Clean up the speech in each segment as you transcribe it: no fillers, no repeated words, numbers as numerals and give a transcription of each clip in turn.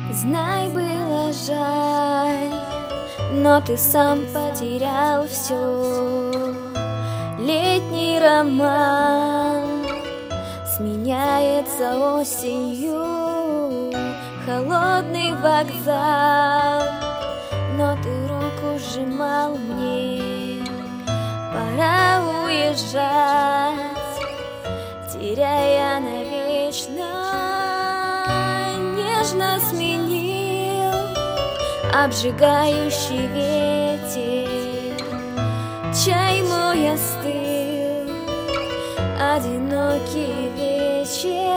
Знай, было жаль, но ты сам потерял все. Летний роман сменяется осенью. Холодный вокзал, но ты руку сжимал мне. Пора уезжать, теряя навечно. Нежно сменил обжигающий ветер. Чай мой остыл, одинокий вечер.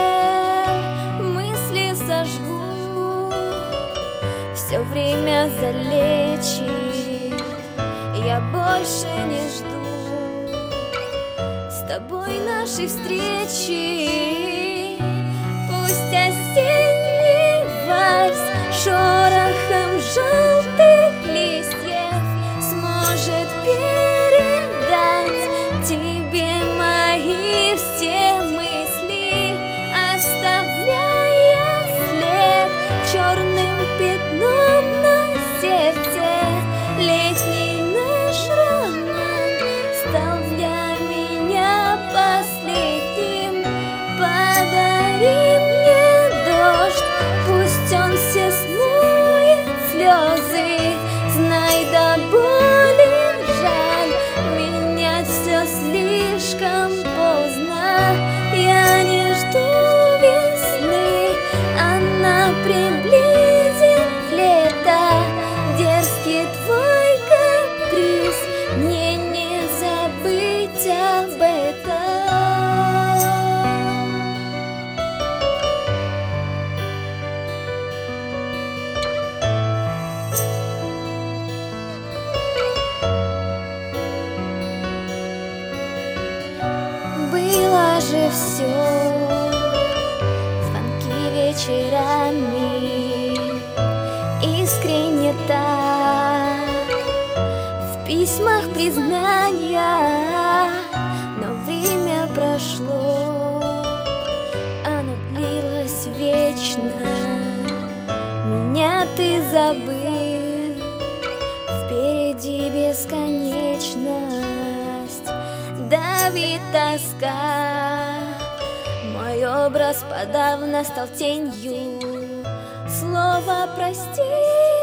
Мысли сожгу, все время залечит. Я больше не жду с тобой нашей встречи. Пусть осенний вальс шорохом желтых листьев сможет передать тебе мои все мысли, оставляя след черным пятном на сердце. Летний наш роман стал для меня последним. Подари мне дождь, пусть он все смоет слезы. Знай, до боли жаль, менять все слишком поздно. Я не жду весны, она приблизит лето. Дерзкий твой каприз, мне не забыть об этом. Было же все, звонки вечерами, искренне так, в письмах признания. Но время прошло, оно длилось вечно. Меня ты забыл, впереди бесконечность. Давит тоска, мой образ подавно стал тенью. Слово прости